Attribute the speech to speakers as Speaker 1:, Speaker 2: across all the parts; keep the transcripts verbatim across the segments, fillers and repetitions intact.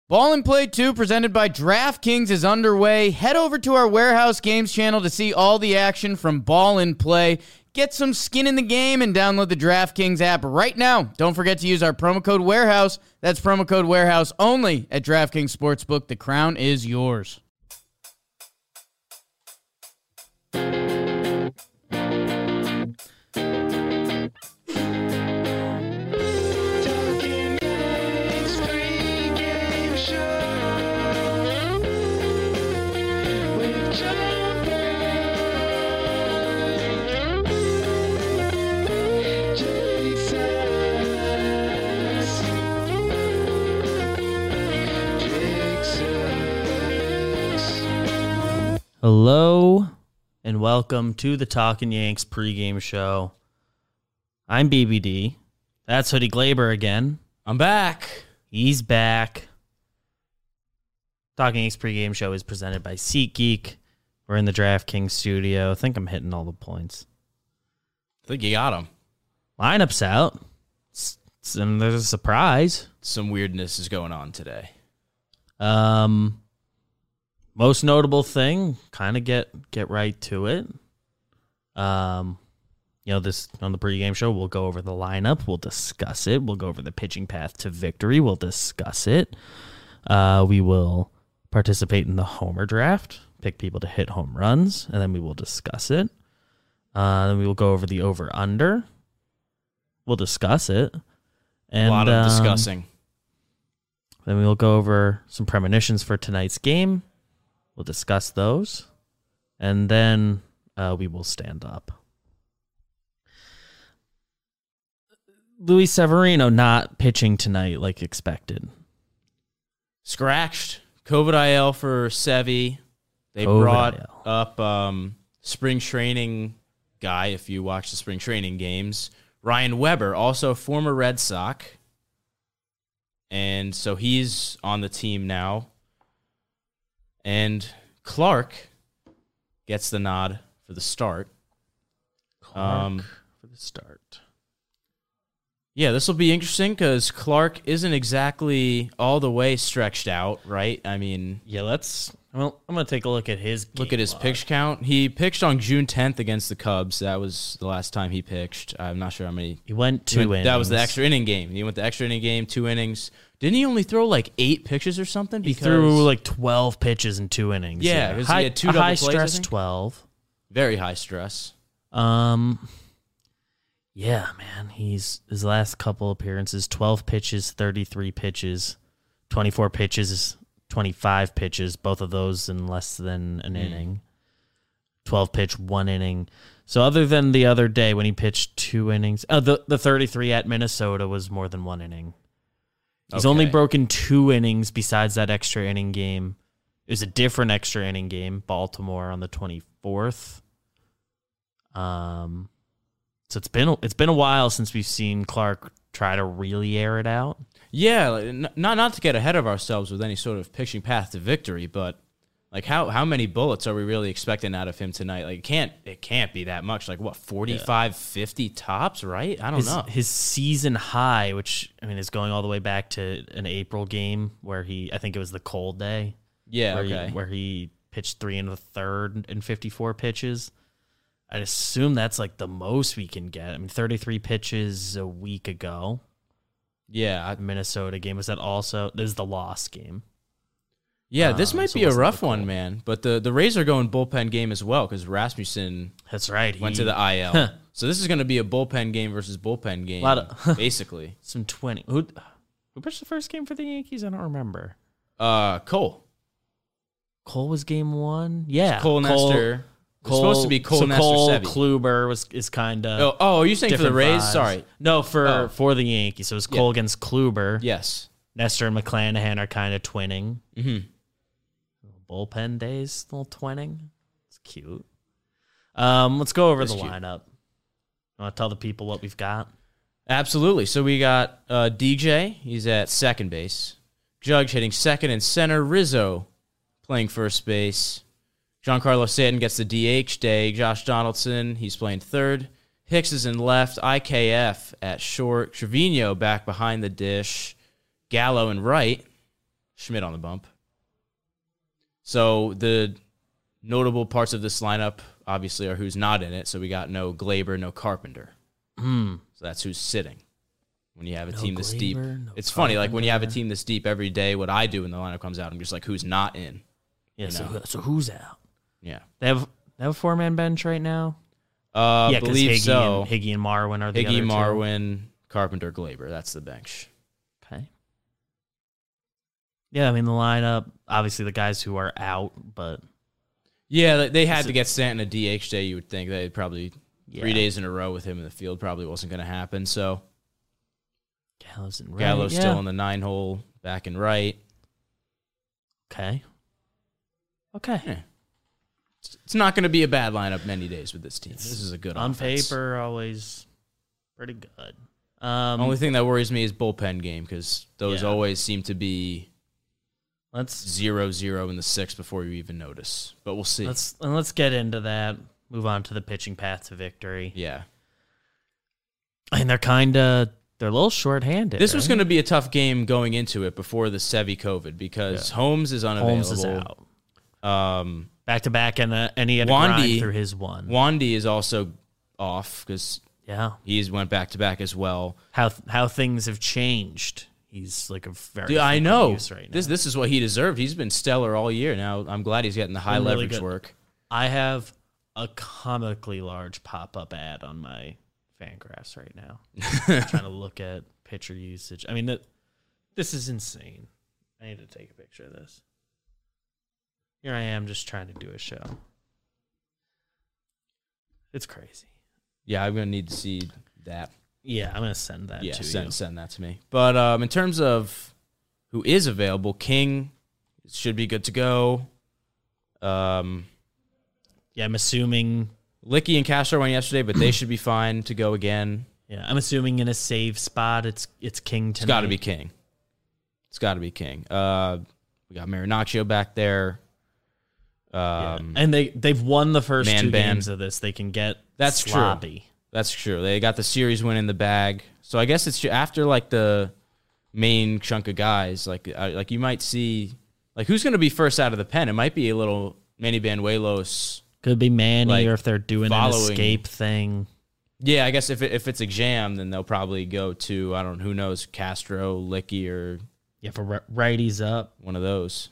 Speaker 1: Ball and Play two, presented by DraftKings, is underway. Head over to our Warehouse Games channel to see all the action from Ball and Play. Get some skin in the game and download the DraftKings app right now. Don't forget to use our promo code Warehouse. That's promo code Warehouse only at DraftKings Sportsbook. The crown is yours.
Speaker 2: Hello, and welcome to the Talkin' Yanks pregame show. I'm B B D. That's Hoodie Glaber again.
Speaker 3: I'm back.
Speaker 2: He's back. Talkin' Yanks pregame show is presented by SeatGeek. We're in the DraftKings studio. I think I'm hitting all the points.
Speaker 3: I think you got them.
Speaker 2: Lineup's out. It's, it's, and there's a surprise.
Speaker 3: Some weirdness is going on today.
Speaker 2: Um... Most notable thing, kind of get get right to it. Um, you know, this on the pregame show, we'll go over the lineup, we'll discuss it, we'll go over the pitching path to victory, we'll discuss it. Uh, we will participate in the homer draft, pick people to hit home runs, and then we will discuss it. Uh, then we will go over the over/under. We'll discuss it. And,
Speaker 3: a lot of
Speaker 2: um,
Speaker 3: discussing.
Speaker 2: Then we will go over some premonitions for tonight's game. We'll discuss those, and then uh, we will stand up. Luis Severino not pitching tonight like expected.
Speaker 3: Scratched. COVID I L for Sevy. They
Speaker 2: COVID
Speaker 3: brought
Speaker 2: I L.
Speaker 3: up um, spring training guy, if you watch the spring training games. Ryan Weber, also former Red Sox. And so he's on the team now. And Clark gets the nod for the start.
Speaker 2: Clark
Speaker 3: um,
Speaker 2: for the start.
Speaker 3: Yeah, this will be interesting because Clark isn't exactly all the way stretched out, right? I mean,
Speaker 2: Yeah, let's. Well, I'm gonna take a look at his. Game
Speaker 3: look at his
Speaker 2: log.
Speaker 3: pitch count. He pitched on June tenth against the Cubs. That was the last time he pitched. I'm not sure how many.
Speaker 2: He went
Speaker 3: he
Speaker 2: two
Speaker 3: went-
Speaker 2: innings.
Speaker 3: That was the extra inning game. He went the extra inning game, two innings. Didn't he only throw like eight pitches or something?
Speaker 2: He
Speaker 3: Because
Speaker 2: threw like twelve pitches in two innings.
Speaker 3: Yeah, 'cause he
Speaker 2: high,
Speaker 3: had two
Speaker 2: a
Speaker 3: double
Speaker 2: high
Speaker 3: plays, I
Speaker 2: stress
Speaker 3: think.
Speaker 2: twelve.
Speaker 3: very high stress.
Speaker 2: Um, yeah, man, he's his last couple appearances: twelve pitches, thirty-three pitches, twenty-four pitches, twenty-five pitches. Both of those in less than an
Speaker 3: Mm.
Speaker 2: inning. twelve pitch, one inning. So other than the other day when he pitched two innings, uh, the the thirty-three at Minnesota was more than one inning. He's
Speaker 3: Okay.
Speaker 2: only broken two innings besides that extra inning game. It was a different extra inning game, Baltimore on the twenty-fourth. Um, so it's been it's been a while since we've seen Clark try to really air it out.
Speaker 3: Yeah, like, n- not not to get ahead of ourselves with any sort of pitching path to victory, but like how how many bullets are we really expecting out of him tonight? Like it can't it can't be that much. Like what, forty-five, fifty tops, right? I don't
Speaker 2: His,
Speaker 3: know.
Speaker 2: his season high, which I mean is going all the way back to an April game where he, I think it was the cold day,
Speaker 3: Yeah,
Speaker 2: where
Speaker 3: okay.
Speaker 2: he, where he pitched three and a third and fifty-four pitches. I'd assume that's like the most we can get. I mean, thirty-three pitches a week ago.
Speaker 3: yeah, I-
Speaker 2: The Minnesota game, was that also? This is the lost game.
Speaker 3: yeah. This
Speaker 2: Um,
Speaker 3: might
Speaker 2: so
Speaker 3: be
Speaker 2: it
Speaker 3: a
Speaker 2: wasn't
Speaker 3: rough
Speaker 2: the
Speaker 3: one,
Speaker 2: cold.
Speaker 3: man. But the the Rays are going bullpen game as well because Rasmussen
Speaker 2: That's right. He
Speaker 3: went to the I L. So this is going to be a bullpen game versus bullpen game,
Speaker 2: Lot of-
Speaker 3: basically.
Speaker 2: some twenty. Who who pitched the first game for the Yankees? I don't remember.
Speaker 3: Uh, Cole,
Speaker 2: Cole was game one. Yeah,
Speaker 3: Cole Nestor. It's supposed to be Cole
Speaker 2: so
Speaker 3: Nestor.
Speaker 2: Cole
Speaker 3: Sevy.
Speaker 2: Kluber was is kind of.
Speaker 3: Oh, oh, are you saying for the Rays? Sorry.
Speaker 2: No, for
Speaker 3: Oh.
Speaker 2: for the Yankees. So it was
Speaker 3: Yeah.
Speaker 2: Cole against Kluber.
Speaker 3: Yes.
Speaker 2: Nestor and McClanahan are kind of twinning.
Speaker 3: Mm-hmm.
Speaker 2: Bullpen days, little twinning. It's cute. Um, let's go over
Speaker 3: It's
Speaker 2: the
Speaker 3: cute.
Speaker 2: lineup. I want to tell the people what we've got.
Speaker 3: Absolutely. So we got uh, D J. He's at second base. Judge hitting second and center. Rizzo playing first base. Giancarlo Stanton gets the D H day. Josh Donaldson, he's playing third. Hicks is in left. I K F at short. Trevino back behind the dish. Gallo in right. Schmidt on the bump. So the notable parts of this lineup, obviously, are who's not in it. So we got no Glaber, no Carpenter.
Speaker 2: Hmm.
Speaker 3: So that's who's sitting. When you have a
Speaker 2: No
Speaker 3: team this deep,
Speaker 2: Glaber, no
Speaker 3: it's funny. Like when you have a
Speaker 2: Carpenter.
Speaker 3: team this deep every day, what I do when the lineup comes out, I'm just like, who's not in?
Speaker 2: Yeah.
Speaker 3: You
Speaker 2: So,
Speaker 3: know.
Speaker 2: who- so who's out?
Speaker 3: Yeah.
Speaker 2: They have they have a four man bench right now.
Speaker 3: Uh,
Speaker 2: yeah, because
Speaker 3: believe
Speaker 2: Higgy
Speaker 3: so.
Speaker 2: and Higgy and Marwin are the
Speaker 3: Higgy,
Speaker 2: other two.
Speaker 3: Marwin, Carpenter, Glaber. That's the bench.
Speaker 2: Okay. Yeah, I mean the lineup. Obviously, the guys who are out, but
Speaker 3: Yeah, they- they had
Speaker 2: Is
Speaker 3: to
Speaker 2: it-
Speaker 3: get Stanton a D H day. You would think they probably
Speaker 2: yeah.
Speaker 3: three days in a row with him in the field probably wasn't going to happen. So
Speaker 2: Gallows and Wright.
Speaker 3: Gallo's
Speaker 2: yeah.
Speaker 3: still in the nine hole, back and right.
Speaker 2: Okay. Okay.
Speaker 3: Yeah. It's- It's not going to be a bad lineup many days with this team. This is a good
Speaker 2: On
Speaker 3: offense.
Speaker 2: paper, always pretty good. Um,
Speaker 3: Only thing that worries me is bullpen game because those
Speaker 2: Yeah.
Speaker 3: always seem to be
Speaker 2: let's
Speaker 3: zero zero in the sixth before you even notice. But we'll see.
Speaker 2: let's and let's get into that. Move on to the pitching path to victory.
Speaker 3: yeah.
Speaker 2: And they're kind of they're a little short-handed.
Speaker 3: This was
Speaker 2: right?
Speaker 3: going to be a tough game going into it before the Sevy COVID because Holmes is unavailable.
Speaker 2: Holmes is out.
Speaker 3: Um,
Speaker 2: Back to back, and uh, and he had to
Speaker 3: Wandy-
Speaker 2: grind through his one.
Speaker 3: Wandy is also off because
Speaker 2: Yeah,
Speaker 3: he's went back to back as well.
Speaker 2: how how things have changed. He's like a very
Speaker 3: Dude, I
Speaker 2: frequent
Speaker 3: know
Speaker 2: use right now.
Speaker 3: this. This is what he deserved. He's been stellar all year. Now I'm glad he's getting the high
Speaker 2: Been really
Speaker 3: leverage
Speaker 2: good.
Speaker 3: work.
Speaker 2: I have a comically large pop-up ad on my Fangraphs right now. I'm trying to look at pitcher usage. I mean, th- this is insane. I need to take a picture of this. Here I am just trying to do a show. It's crazy.
Speaker 3: Yeah, I'm gonna need to see that.
Speaker 2: Yeah, I'm going to send that
Speaker 3: Yeah,
Speaker 2: to
Speaker 3: send
Speaker 2: you.
Speaker 3: send that to me. But um, in terms of who is available, King should be good to go. Um,
Speaker 2: Yeah, I'm assuming.
Speaker 3: Licky and Castro went yesterday, but they should be fine to go again.
Speaker 2: Yeah, I'm assuming in a save spot, it's it's King tonight.
Speaker 3: It's got to be King. It's got to be King. Uh, we got Marinaccio back there.
Speaker 2: Yeah.
Speaker 3: Um,
Speaker 2: And they they've won the first
Speaker 3: Man
Speaker 2: two
Speaker 3: Band.
Speaker 2: games of this. They can get
Speaker 3: That's true.
Speaker 2: sloppy.
Speaker 3: That's true. They got the series win in the bag. So I guess it's after like the main chunk of guys. Like uh, like you might see like who's going to be first out of the pen. It might be a little Manny Banuelos.
Speaker 2: Could be Manny,
Speaker 3: Like,
Speaker 2: or if they're doing an
Speaker 3: following-
Speaker 2: escape thing.
Speaker 3: Yeah, I guess if it, if it's a jam, then they'll probably go to I don't know who knows Castro, Licky, or
Speaker 2: Yeah, for ri- righties up.
Speaker 3: one of those.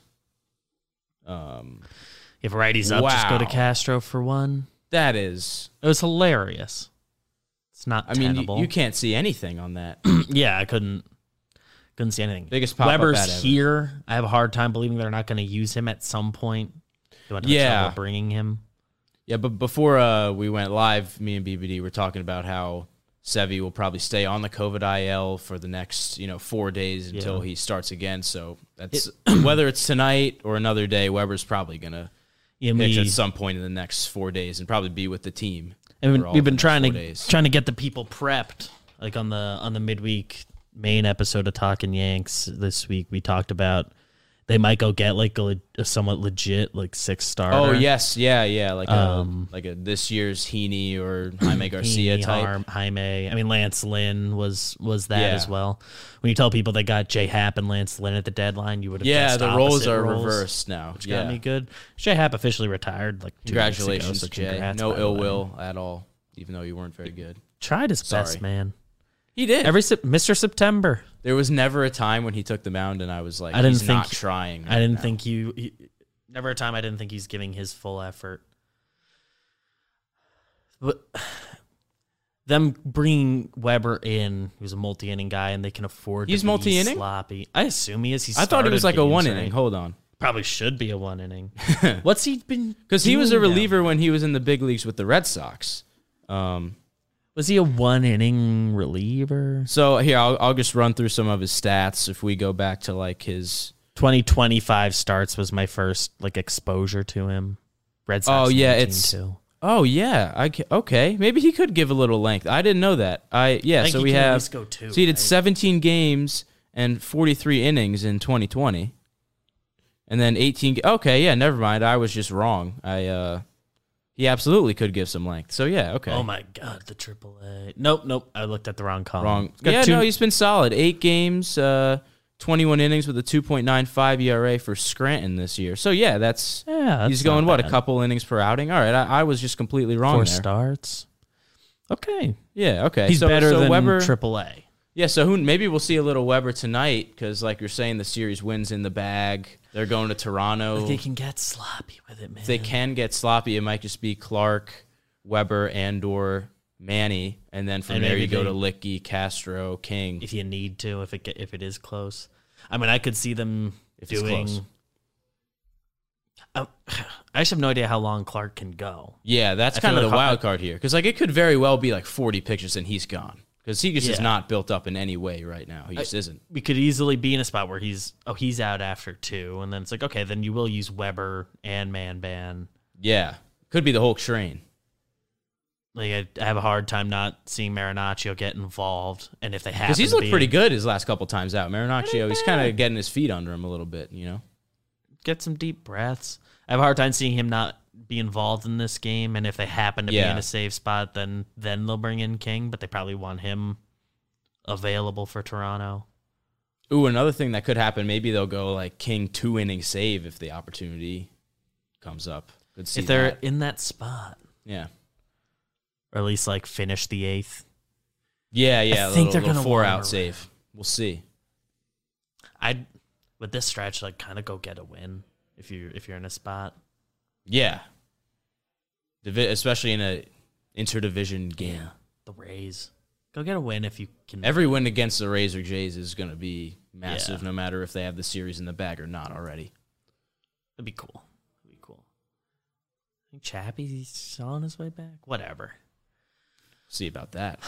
Speaker 3: Um,
Speaker 2: If righties up, just go to
Speaker 3: Wow.
Speaker 2: Castro for one.
Speaker 3: that is.
Speaker 2: It was hilarious. It's not
Speaker 3: I mean, you,
Speaker 2: tenable.
Speaker 3: you can't see anything on that.
Speaker 2: yeah, I couldn't couldn't see anything.
Speaker 3: Biggest pop-up
Speaker 2: Weber's
Speaker 3: ad ever.
Speaker 2: here. I have a hard time believing they're not going to use him at some point. They went to the
Speaker 3: Yeah.
Speaker 2: trouble of bringing him.
Speaker 3: Yeah, but before uh, we went live, me and B B D were talking about how Sevy will probably stay on the COVID I L for the next, you know, four days until
Speaker 2: Yeah.
Speaker 3: he starts again. So that's whether it's tonight or another day, Weber's probably gonna
Speaker 2: Yeah,
Speaker 3: pitch
Speaker 2: we,
Speaker 3: at some point in the next four days and probably be with the team.
Speaker 2: and
Speaker 3: for all
Speaker 2: we've
Speaker 3: of
Speaker 2: been
Speaker 3: the
Speaker 2: trying to
Speaker 3: four days.
Speaker 2: trying to get the people prepped. Like on the on the midweek main episode of Talking Yanks this week, we talked about they might go get like a, le- a somewhat legit like six starter.
Speaker 3: Oh yes, yeah, yeah, like
Speaker 2: Um,
Speaker 3: a like a this year's Heaney or Jaime Garcia
Speaker 2: Heaney,
Speaker 3: type.
Speaker 2: Harm, Jaime. I mean, Lance Lynn was was that
Speaker 3: Yeah.
Speaker 2: as well. When you tell people they got J Happ and Lance Lynn at the deadline, you would have
Speaker 3: Yeah,
Speaker 2: guessed
Speaker 3: the roles
Speaker 2: opposite
Speaker 3: are
Speaker 2: roles,
Speaker 3: reversed now.
Speaker 2: which
Speaker 3: yeah,
Speaker 2: got me good. J Happ officially retired. Like two weeks ago,
Speaker 3: congratulations,
Speaker 2: so
Speaker 3: Jay.
Speaker 2: congrats,
Speaker 3: No
Speaker 2: by the
Speaker 3: ill
Speaker 2: way.
Speaker 3: will at all, even though you weren't very good.
Speaker 2: Tried his
Speaker 3: Sorry.
Speaker 2: best, man.
Speaker 3: He did.
Speaker 2: Every Sep- Mister September.
Speaker 3: There was never a time when he took the mound and I was like,
Speaker 2: I didn't
Speaker 3: he's
Speaker 2: think-
Speaker 3: not trying.
Speaker 2: I
Speaker 3: right
Speaker 2: didn't
Speaker 3: now.
Speaker 2: think you. He, never a time I didn't think he's giving his full effort. But them bringing Weber in, who's a multi-inning guy, and they can afford.
Speaker 3: He's
Speaker 2: to be
Speaker 3: multi-inning?
Speaker 2: Sloppy. I assume he is. He
Speaker 3: I thought it was like
Speaker 2: started
Speaker 3: a
Speaker 2: games,
Speaker 3: one
Speaker 2: right?
Speaker 3: inning. Hold on.
Speaker 2: Probably should be a one inning. What's he been?
Speaker 3: Because he was a
Speaker 2: doing now?
Speaker 3: reliever when he was in the big leagues with the Red Sox. Um,
Speaker 2: Was he a one inning reliever?
Speaker 3: so here, I'll, I'll just run through some of his stats if we go back to like his.
Speaker 2: twenty twenty-five starts was my first like exposure to him. Red Sox.
Speaker 3: Oh, yeah,
Speaker 2: nineteen
Speaker 3: it's-
Speaker 2: too.
Speaker 3: Oh, yeah. I, ca- okay. Maybe he could give a little length. I didn't know that. I Yeah,
Speaker 2: I think
Speaker 3: so
Speaker 2: he
Speaker 3: we
Speaker 2: can at
Speaker 3: have.
Speaker 2: least go two,
Speaker 3: So he did
Speaker 2: right?
Speaker 3: seventeen games and forty-three innings in twenty twenty. And then eighteen. Okay, yeah, never mind. I was just wrong. I uh, He absolutely could give some length. So, yeah, okay.
Speaker 2: Oh my God, the triple A. Nope, nope. I looked at the wrong column.
Speaker 3: Wrong.
Speaker 2: Got
Speaker 3: Yeah,
Speaker 2: two-
Speaker 3: no, he's been solid. Eight games, uh, twenty-one innings with a two point nine five E R A for Scranton this year. So, yeah, that's,
Speaker 2: Yeah, that's
Speaker 3: he's going,
Speaker 2: not
Speaker 3: what,
Speaker 2: bad.
Speaker 3: a couple innings per outing? All right, I, I was just completely wrong
Speaker 2: Four
Speaker 3: there.
Speaker 2: starts. Okay.
Speaker 3: Yeah, okay.
Speaker 2: He's
Speaker 3: so,
Speaker 2: better
Speaker 3: so
Speaker 2: than
Speaker 3: Weber,
Speaker 2: Triple A.
Speaker 3: Yeah, so who, maybe we'll see a little Weber tonight because, like you're saying, the series wins in the bag. They're going to Toronto.
Speaker 2: They can get sloppy with it, man.
Speaker 3: If they can get sloppy, it might just be Clark, Weber, and or Manny, and then from
Speaker 2: And
Speaker 3: there
Speaker 2: maybe
Speaker 3: you go
Speaker 2: they-
Speaker 3: to Licky, Castro, King.
Speaker 2: If you need to, if it get, if it is close. I mean, I could see them
Speaker 3: If it's
Speaker 2: doing.
Speaker 3: close.
Speaker 2: Um, I just have no idea how long Clark can go.
Speaker 3: Yeah, that's
Speaker 2: I
Speaker 3: kind
Speaker 2: feel
Speaker 3: of the
Speaker 2: like Har-
Speaker 3: wild card here because like it could very well be like forty pitches and he's gone because he just is
Speaker 2: Yeah.
Speaker 3: not built up in any way right now. He just isn't.
Speaker 2: We could easily be in a spot where he's oh he's out after two, and then it's like okay, then you will use Weber and Man Ban.
Speaker 3: Yeah, could be the whole train.
Speaker 2: Like I, I have a hard time not seeing Marinaccio get involved, and if they have,
Speaker 3: Because he's looked pretty good his last couple times out. Marinaccio, he's kind of getting his feet under him a little bit, you know?
Speaker 2: get some deep breaths. I have a hard time seeing him not be involved in this game, and if they happen to be
Speaker 3: Yeah.
Speaker 2: in a safe spot, then then they'll bring in King, but they probably want him available for Toronto.
Speaker 3: Ooh, another thing that could happen, maybe they'll go like King two inning save if the opportunity comes up. Could see
Speaker 2: If they're
Speaker 3: that.
Speaker 2: in that spot,
Speaker 3: Yeah.
Speaker 2: or at least like finish the eighth.
Speaker 3: Yeah, yeah.
Speaker 2: I
Speaker 3: a
Speaker 2: think
Speaker 3: little,
Speaker 2: they're
Speaker 3: little
Speaker 2: gonna
Speaker 3: four
Speaker 2: want
Speaker 3: out
Speaker 2: him
Speaker 3: save. We'll see.
Speaker 2: I'd with this stretch, like kind of go get a win if you if you're in a spot.
Speaker 3: Yeah. Divi- especially in a interdivision game.
Speaker 2: Yeah, the Rays. Go get a win if you can.
Speaker 3: Every win against the Rays or Jays is going to be massive,
Speaker 2: Yeah.
Speaker 3: no matter if they have the series in the bag or not already.
Speaker 2: That'd be cool. That'd be cool. I think Chappie's on his way back. Whatever.
Speaker 3: See about that.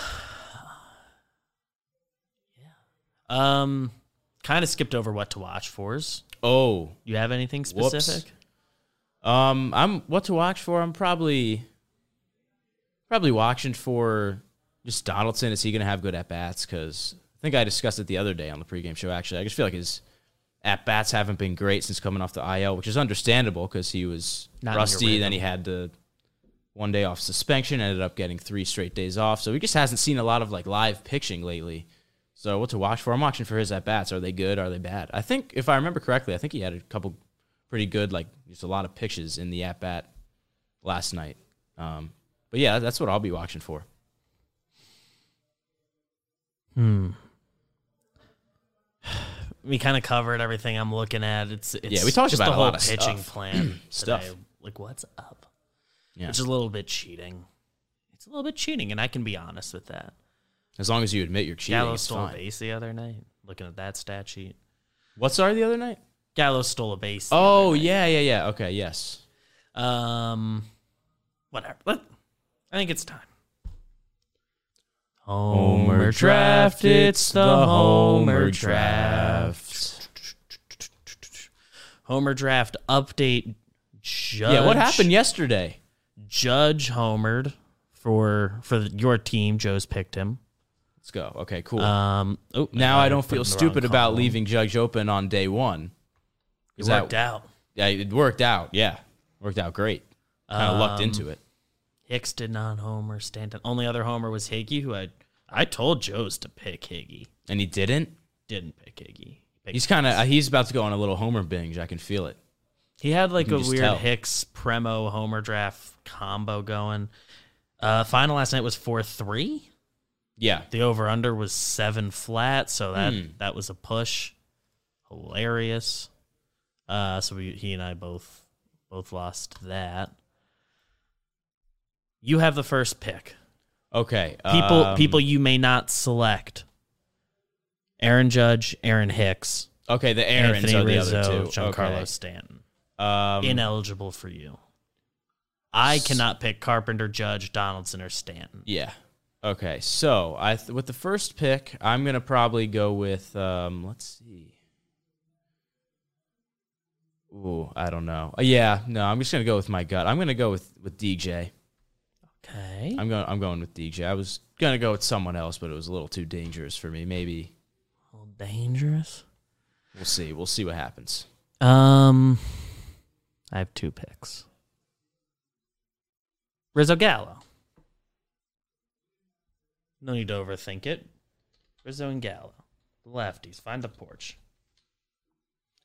Speaker 2: Um, kind of skipped over what to watch fors.
Speaker 3: Oh,
Speaker 2: You have anything
Speaker 3: Whoops.
Speaker 2: specific?
Speaker 3: um, I'm what to watch for. I'm probably probably watching for just Donaldson. Is he going to have good at bats? Because I think I discussed it the other day on the pregame show. Actually, I just feel like his at bats haven't been great since coming off the I L, which is understandable because he was
Speaker 2: Not in your
Speaker 3: rusty.
Speaker 2: rhythm.
Speaker 3: Then he had the one day off suspension. Ended up getting three straight days off. So he just hasn't seen a lot of like live pitching lately. So what to watch for? I'm watching for his at bats. Are they good? Are they bad? I think if I remember correctly, I think he had a couple pretty good, like just a lot of pitches in the at bat last night. Um, but yeah, that's what I'll be watching for.
Speaker 2: Hmm. We kind of covered everything I'm looking at. It's, it's
Speaker 3: Yeah, we talked
Speaker 2: just
Speaker 3: about
Speaker 2: the
Speaker 3: a
Speaker 2: whole
Speaker 3: lot of
Speaker 2: pitching
Speaker 3: stuff.
Speaker 2: plan
Speaker 3: Stuff.
Speaker 2: today. Like, what's up?
Speaker 3: Yeah,
Speaker 2: Which is a little bit cheating. It's a little bit cheating, and I can be honest with that.
Speaker 3: as long as you admit you're cheating,
Speaker 2: Gallo
Speaker 3: it's
Speaker 2: stole a
Speaker 3: fine.
Speaker 2: base the other night. Looking at that stat sheet,
Speaker 3: What? Sorry, the other night.
Speaker 2: Gallo stole a base. the
Speaker 3: Oh
Speaker 2: other night.
Speaker 3: yeah, yeah, yeah. Okay, yes.
Speaker 2: Um, whatever. Let, I think it's time.
Speaker 3: Homer draft, it's the Homer draft.
Speaker 2: Homer draft update. Judge,
Speaker 3: Yeah, what happened yesterday?
Speaker 2: Judge homered for for your team. Joe's picked him.
Speaker 3: Let's go. Okay, cool.
Speaker 2: Um, oh,
Speaker 3: now I don't
Speaker 2: put
Speaker 3: feel
Speaker 2: in the wrong
Speaker 3: stupid about
Speaker 2: column.
Speaker 3: leaving Judge open on day one.
Speaker 2: It
Speaker 3: Is that-
Speaker 2: worked out.
Speaker 3: Yeah, it worked out. Yeah, worked out great. Kind of lucked
Speaker 2: Um,
Speaker 3: into it.
Speaker 2: Hicks did not homer. Stanton. Only other homer was Higgy, who I I told Joe's to pick Higgy.
Speaker 3: And he didn't.
Speaker 2: Didn't pick Higgy. He picked
Speaker 3: He's kind of he's about to go on a little homer binge. I can feel it.
Speaker 2: He had like
Speaker 3: You
Speaker 2: a
Speaker 3: can just
Speaker 2: weird
Speaker 3: tell.
Speaker 2: Hicks Premo Homer draft combo going. Uh, final last night was four three.
Speaker 3: Yeah.
Speaker 2: The over under was seven flat, so that
Speaker 3: Hmm.
Speaker 2: that was a push. Hilarious. Uh, so we, he and I both both lost that. You have the first pick.
Speaker 3: Okay.
Speaker 2: People
Speaker 3: um,
Speaker 2: people you may not select. Aaron Judge, Aaron Hicks,
Speaker 3: Okay, the Aarons
Speaker 2: Anthony
Speaker 3: are the
Speaker 2: Rizzo,
Speaker 3: other two.
Speaker 2: Giancarlo
Speaker 3: Okay.
Speaker 2: Stanton.
Speaker 3: Um,
Speaker 2: Ineligible for you. I cannot pick Carpenter, Judge, Donaldson, or Stanton.
Speaker 3: Yeah. Okay. So I th- with the first pick, I'm gonna probably go with. Um, let's see. Ooh, I don't know. Uh, yeah, no, I'm just gonna go with my gut. I'm gonna go with, with D J.
Speaker 2: Okay.
Speaker 3: I'm going. I'm going with D J. I was gonna go with someone else, but it was a little too dangerous for me. Maybe
Speaker 2: A little dangerous.
Speaker 3: we'll see. We'll see what happens.
Speaker 2: Um, I have two picks. Rizzo Gallo. No need to overthink it. Rizzo and Gallo. The lefties. Find the porch.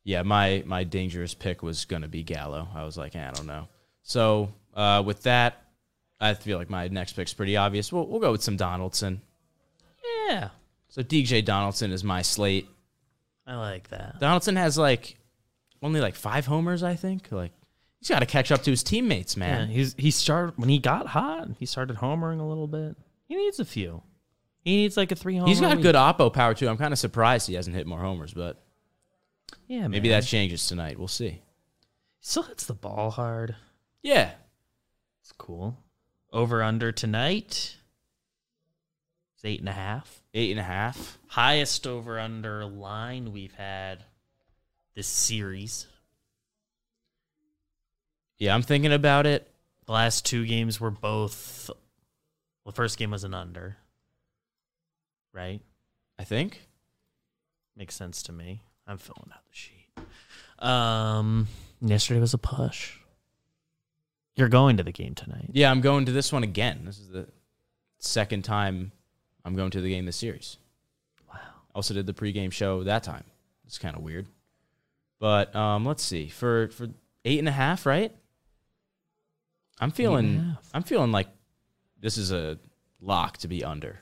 Speaker 3: Yeah, my my dangerous pick was gonna be Gallo. I was like, eh, I don't know. So uh, with that, I feel like my next pick's pretty obvious. We'll we'll go with some Donaldson.
Speaker 2: Yeah,
Speaker 3: So D J Donaldson is my slate.
Speaker 2: I like that.
Speaker 3: Donaldson has like only like five homers, I think. Like he's got to catch up to his teammates,
Speaker 2: Yeah,
Speaker 3: man.
Speaker 2: he's he started when he got hot. He started homering a little bit. He needs a few. He needs like a three homer.
Speaker 3: He's got
Speaker 2: week.
Speaker 3: good oppo power too. I'm kind of surprised he hasn't hit more homers, but
Speaker 2: Yeah,
Speaker 3: maybe
Speaker 2: man.
Speaker 3: that changes tonight. We'll see.
Speaker 2: He still hits the ball hard.
Speaker 3: Yeah,
Speaker 2: It's cool. Over under tonight. It's eight and a half.
Speaker 3: eight and a half.
Speaker 2: Highest over under line we've had this series.
Speaker 3: Yeah, I'm thinking about it.
Speaker 2: The last two games were both. Well, the first game was an under. Right?
Speaker 3: I think.
Speaker 2: Makes sense to me. I'm filling out the sheet. Um, yesterday was a push. You're going to the game tonight.
Speaker 3: Yeah, I'm going to this one again. This is the second time I'm going to the game this series.
Speaker 2: Wow.
Speaker 3: Also did the pregame show that time. It's kind of weird. But um, let's see. For for eight and a half, right? I'm feeling
Speaker 2: half.
Speaker 3: I'm feeling like this is a lock to be under.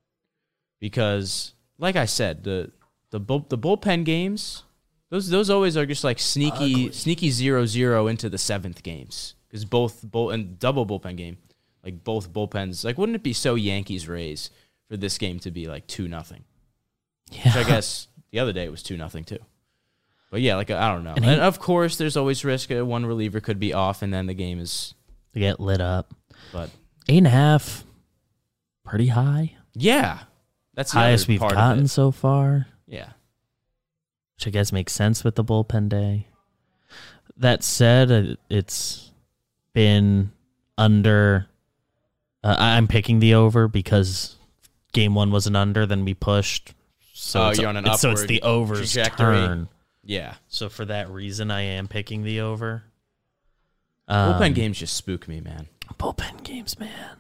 Speaker 3: Because like I said, the the bull, the bullpen games, those those always are just like sneaky
Speaker 2: Ugly.
Speaker 3: sneaky zero zero into the seventh games. Because both bull and double bullpen game, like both bullpens, like wouldn't it be so Yankees Rays for this game to be like two nothing?
Speaker 2: Yeah.
Speaker 3: Which I guess the other day it was two nothing too. But yeah, like I don't know.
Speaker 2: And
Speaker 3: And,
Speaker 2: he-
Speaker 3: of course, there's always risk. Uh, one reliever could be off, and then the game is.
Speaker 2: To get lit up.
Speaker 3: But
Speaker 2: Eight and a half. Pretty high.
Speaker 3: yeah, that's the
Speaker 2: Highest
Speaker 3: other
Speaker 2: we've
Speaker 3: part of
Speaker 2: gotten
Speaker 3: it.
Speaker 2: so far.
Speaker 3: Yeah,
Speaker 2: Which I guess makes sense with the bullpen day. That said, uh, it's been under. Uh, I- I'm picking the over because game one was an under, then we pushed. So
Speaker 3: Oh,
Speaker 2: it's,
Speaker 3: you're on an
Speaker 2: it's- so it's
Speaker 3: upward
Speaker 2: the over's
Speaker 3: trajectory.
Speaker 2: turn.
Speaker 3: yeah.
Speaker 2: So for that reason, I am picking the over. Um,
Speaker 3: Bullpen games just spook me, man.
Speaker 2: Bullpen games, man.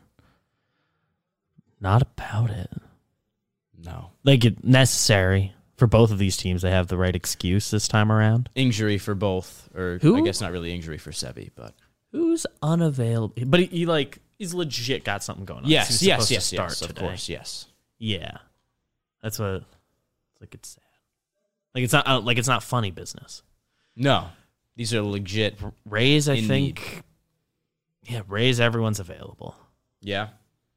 Speaker 2: Not about it.
Speaker 3: No
Speaker 2: Like it necessary for both of these teams. They have the right excuse this time around.
Speaker 3: injury for both, or
Speaker 2: Who?
Speaker 3: I guess not really injury for Sevi, but
Speaker 2: Who's unavailable? But he, he like he's legit got something going on.
Speaker 3: yes,
Speaker 2: He's
Speaker 3: yes,
Speaker 2: supposed to
Speaker 3: yes,
Speaker 2: start
Speaker 3: yes, of
Speaker 2: today.
Speaker 3: course, yes.
Speaker 2: Yeah, that's what. Like it's sad. Like it's not uh, like it's not funny business.
Speaker 3: No, these are legit.
Speaker 2: Rays, I
Speaker 3: In
Speaker 2: think. Yeah, Rays. Everyone's available.
Speaker 3: Yeah,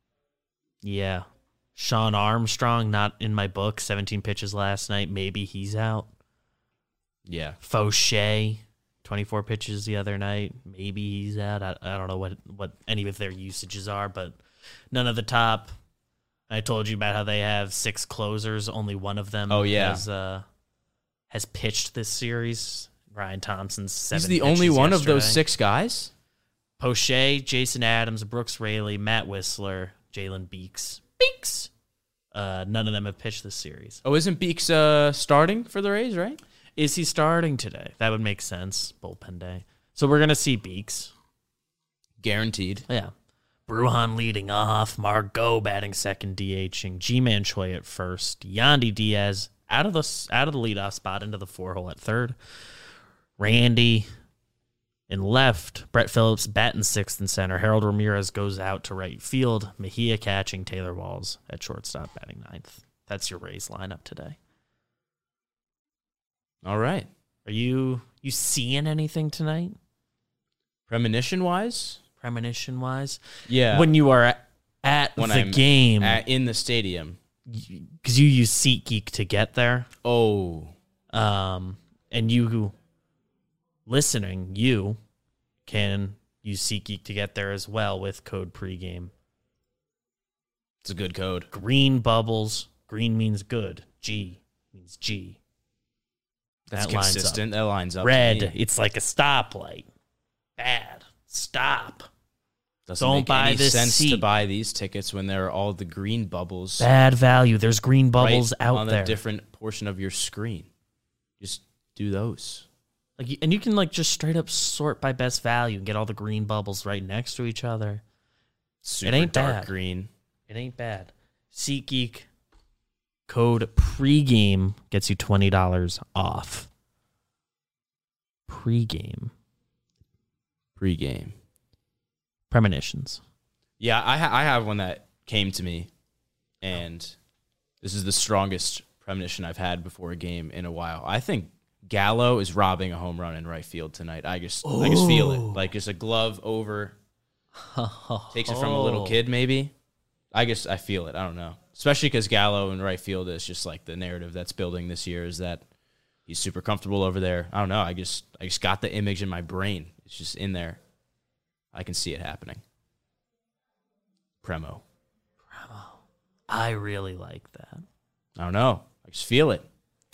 Speaker 2: Yeah, Sean Armstrong not in my book. seventeen pitches last night. Maybe he's out.
Speaker 3: yeah.
Speaker 2: Fauché, twenty-four pitches the other night. Maybe he's out. I, I don't know what, what any of their usages are, but none of the top. I told you about how they have six closers. Only one of them
Speaker 3: Oh, yeah.
Speaker 2: has, uh, has pitched this series. Ryan Thompson's seven
Speaker 3: He's the only
Speaker 2: pitches
Speaker 3: one of those
Speaker 2: yesterday.
Speaker 3: six guys.
Speaker 2: Poche, Jason Adams, Brooks Raley, Matt Whistler, Jalen Beeks. Beeks! Uh, none of them have pitched this series.
Speaker 3: Oh, isn't Beeks uh, starting for the Rays, right?
Speaker 2: Is he starting today? That would make sense. Bullpen day. So we're going to see Beeks.
Speaker 3: Guaranteed.
Speaker 2: Yeah. Bruhan leading off. Margot batting second, DHing. G-Man Choi at first. Yandy Diaz out of the out of the leadoff spot into the four hole at third. Randy in left. Brett Phillips batting sixth and center. Harold Ramirez goes out to right field. Mejia catching. Taylor Walls at shortstop batting ninth. That's your Rays lineup today.
Speaker 3: All right.
Speaker 2: Are you you seeing anything tonight?
Speaker 3: Premonition wise,
Speaker 2: Premonition wise?
Speaker 3: yeah.
Speaker 2: When you are at, at
Speaker 3: When
Speaker 2: the
Speaker 3: I'm
Speaker 2: game,
Speaker 3: at, in the stadium.
Speaker 2: because you use SeatGeek to get there,
Speaker 3: Oh,
Speaker 2: um, and you listening, you can use SeatGeek to get there as well with code pregame.
Speaker 3: it's a good code.
Speaker 2: Green bubbles. Green means good. G means G.
Speaker 3: That's
Speaker 2: That lines up.
Speaker 3: consistent. That lines up. to
Speaker 2: Red,
Speaker 3: me.
Speaker 2: it's like a stoplight. Bad. Stop.
Speaker 3: Doesn't
Speaker 2: don't
Speaker 3: make
Speaker 2: buy
Speaker 3: any
Speaker 2: this
Speaker 3: sense to
Speaker 2: seat.
Speaker 3: buy these tickets when there are all the green bubbles
Speaker 2: Bad value. There's green
Speaker 3: right
Speaker 2: bubbles out
Speaker 3: on
Speaker 2: there.
Speaker 3: a different portion of your screen. Just do those.
Speaker 2: Like, and you can like just straight up sort by best value and get all the green bubbles right next to each other.
Speaker 3: Super
Speaker 2: ain't
Speaker 3: dark
Speaker 2: bad.
Speaker 3: green.
Speaker 2: It ain't bad. SeatGeek code pregame gets you twenty dollars off. pregame.
Speaker 3: Pre-game.
Speaker 2: Premonitions.
Speaker 3: Yeah, I, ha- I have one that came to me, and this is the strongest premonition I've had before a game in a while. I think Gallo is robbing a home run in right field tonight. I just, I just feel it. Like just a glove over, takes it from a little kid maybe. I guess I feel it. I don't know. Especially because Gallo in right field is just like the narrative that's building this year is that he's super comfortable over there. I don't know. I just, I just got the image in my brain. It's just in there. I can see it happening. Premo.
Speaker 2: Premo. I really like that.
Speaker 3: I don't know. I just feel it.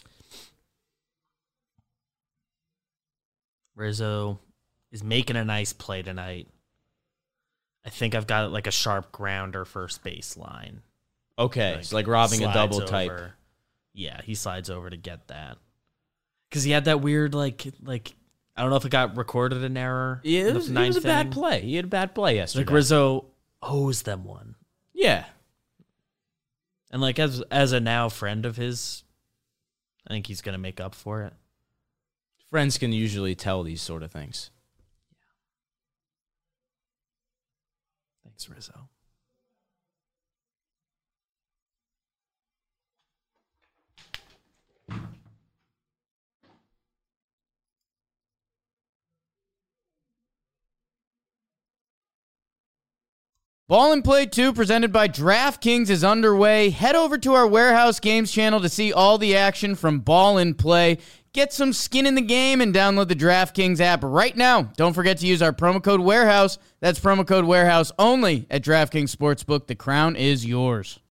Speaker 2: Rizzo is making a nice play tonight. I think I've got like a sharp grounder first baseline.
Speaker 3: Okay,
Speaker 2: Like,
Speaker 3: it's like robbing a double
Speaker 2: slides
Speaker 3: type.
Speaker 2: over. Yeah, he slides over to get that. Because he had that weird, like, like I don't know if it got recorded an error.
Speaker 3: Yeah,
Speaker 2: in
Speaker 3: it
Speaker 2: the
Speaker 3: was, it
Speaker 2: ninth
Speaker 3: was a bad
Speaker 2: inning.
Speaker 3: play. He had a bad play yesterday.
Speaker 2: Like Rizzo owes them one.
Speaker 3: Yeah.
Speaker 2: And like as as a now friend of his, I think he's gonna make up for it.
Speaker 3: Friends can usually tell these sort of things.
Speaker 2: Thanks, Rizzo.
Speaker 1: Ball and Play two, presented by DraftKings, is underway. Head over to our Warehouse Games channel to see all the action from Ball and Play. Get some skin in the game and download the DraftKings app right now. Don't forget to use our promo code Warehouse. That's promo code Warehouse only at DraftKings Sportsbook. The crown is yours.